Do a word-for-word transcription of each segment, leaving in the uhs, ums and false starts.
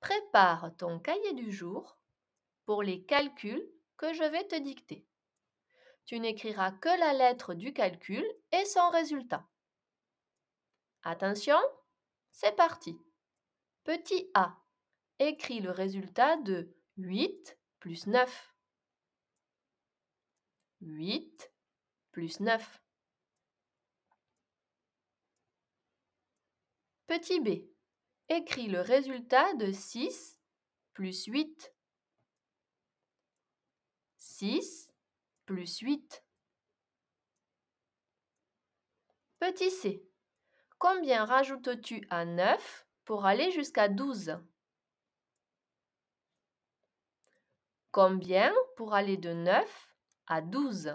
Prépare ton cahier du jour pour les calculs que je vais te dicter. Tu n'écriras que la lettre du calcul et son résultat. Attention, c'est parti. Petit a, écris le résultat de huit plus neuf. huit plus neuf. Petit b, écris le résultat de six plus huit. six plus huit. Petit c, combien rajoutes-tu à neuf pour aller jusqu'à douze? Combien pour aller de neuf à douze?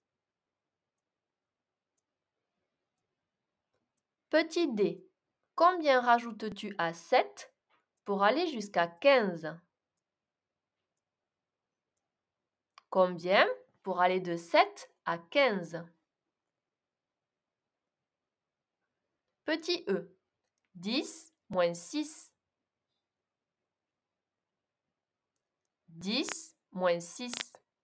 Petit d, combien rajoutes-tu à sept pour aller jusqu'à quinze? Combien pour aller de sept à quinze? Petit e, dix moins six. dix moins six.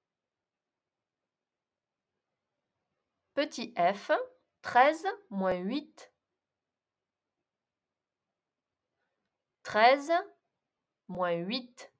Petit f, treize moins huit. treize moins huit.